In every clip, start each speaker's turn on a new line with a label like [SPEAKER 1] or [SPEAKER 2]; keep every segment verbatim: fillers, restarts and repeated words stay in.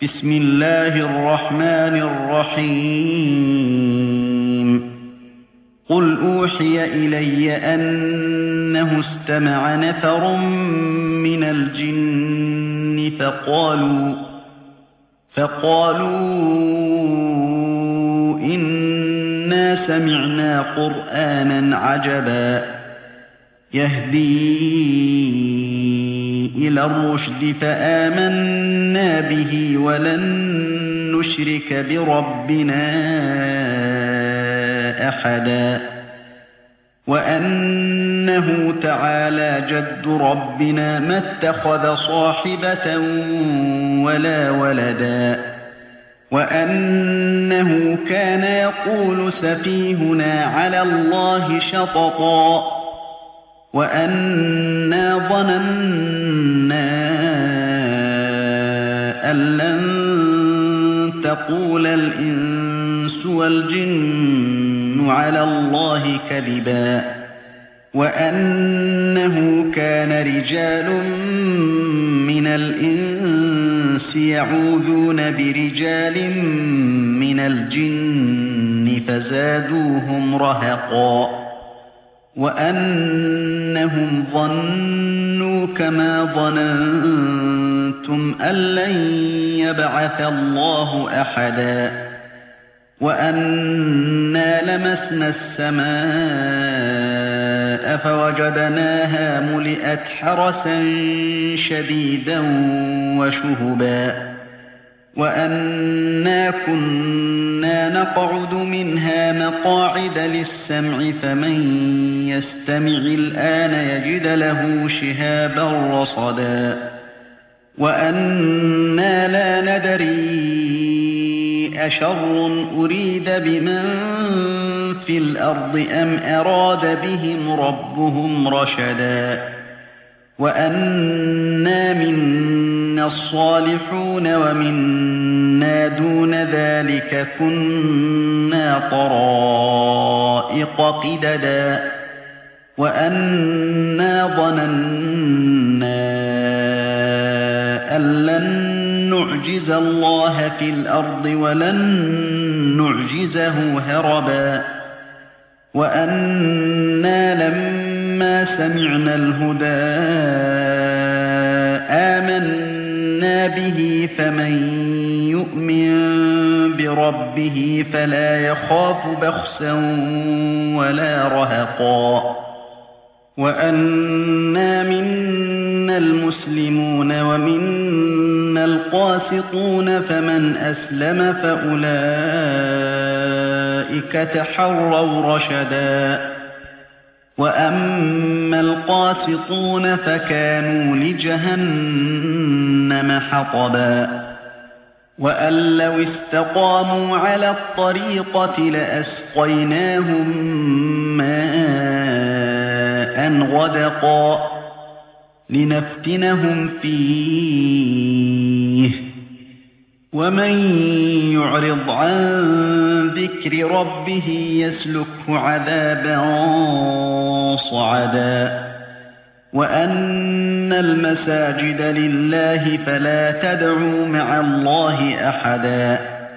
[SPEAKER 1] بسم الله الرحمن الرحيم قل أوحي إلي أنه استمع نفر من الجن فقالوا فقالوا إنا سمعنا قرآنا عجبا يهدي إلى الرشد فآمنا به ولن نشرك بربنا أحدا وأنه تعالى جد ربنا ما اتخذ صاحبة ولا ولدا وأنه كان يقول سفيهنا على الله شططا وأنا ظننا أن لن تقول الإنس والجن على الله كذبا وأنه كان رجال من الإنس يعوذون برجال من الجن فزادوهم رهقا وأنهم ظنوا كما ظننتم أن لن يبعث الله أحدا وأنا لمسنا السماء فوجدناها ملئت حرسا شديدا وشهبا وأنا كنا نقعد منها مقاعد للسمع فمن يستمع الآن يجد له شهابا رصدا وأنا لا ندري أشر أريد بمن في الأرض أم أراد بهم ربهم رشدا وأنا منا الصالحون ومنا دون ذلك كنا طرائق قددا وأنا ظننا أن لن نعجز الله في الأرض ولن نعجزه هربا وأنا لما سمعنا الهدى آمنا به فمن يؤمن بربه فلا يخاف بخسا ولا رهقا وأنا منا المسلمون ومنا القاسطون فمن أسلم فأولئك تحروا رشدا وأما القاسطون فكانوا لجهنم حطبا وأن لو استقاموا على الطريقة لأسقيناهم ماء غدقا لنفتنهم فيه ومن يعرض عن ذكر ربه يسلكه عذابا صعدا وأن المساجد لله فلا تدعوا مع الله أحدا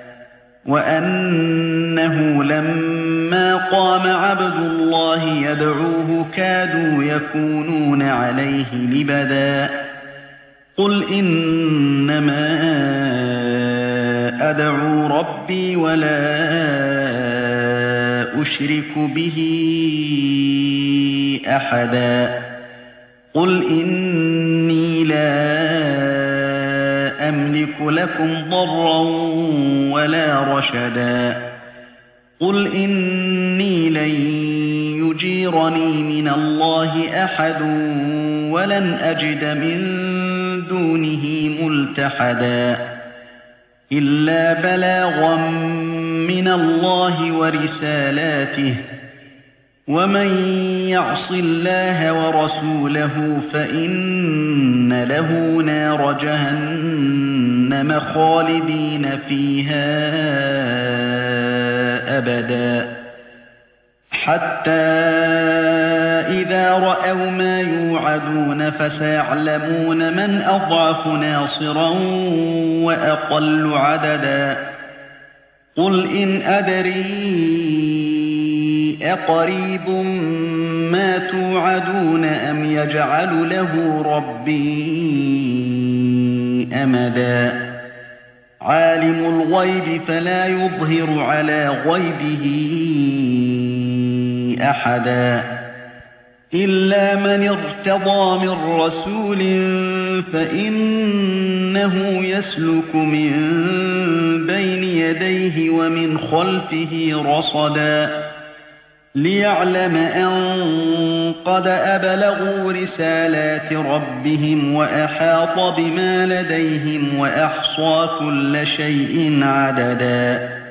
[SPEAKER 1] وأنه لما قام عبد الله يدعوه كادوا يكونون عليه لبدا قل إنما أدعو ربي ولا أشرك به أحدا قل إني لا أملك لكم ضرا ولا رشدا قل إني لن يجيرني من الله أحد ولن أجد من دونه ملتحدا إلا بلاغا من الله ورسالاته ومن يعص الله ورسوله فإن له نار جهنم خالدين فيها أبدا حتى إِذَا رَأَوْا مَا يُوعَدُونَ فَسَيَعْلَمُونَ مَنْ أَضْعَفُ نَاصِرًا وَأَقَلُّ عَدَدًا قُلْ إِنْ أَدْرِي أَقَرِيبٌ مَا تُوعَدُونَ أَمْ يَجْعَلُ لَهُ رَبِّي أَمَدًا عَالِمُ الْغَيْبِ فَلَا يُظْهِرُ عَلَى غَيْبِهِ أَحَدًا إِلَّا مَنِ ارْتَضَىٰ مِن رَّسُولٍ فَإِنَّهُ يَسْلُكُ مِن بَيْنِ يَدَيْهِ وَمِنْ خَلْفِهِ رَصَدًا لِّيَعْلَمَ أَن قَدْ أَبْلَغُوا رِسَالَاتِ رَبِّهِمْ وَأَحَاطَ بِمَا لَدَيْهِمْ وَأَحْصَىٰ كُلَّ شَيْءٍ عَدَدًا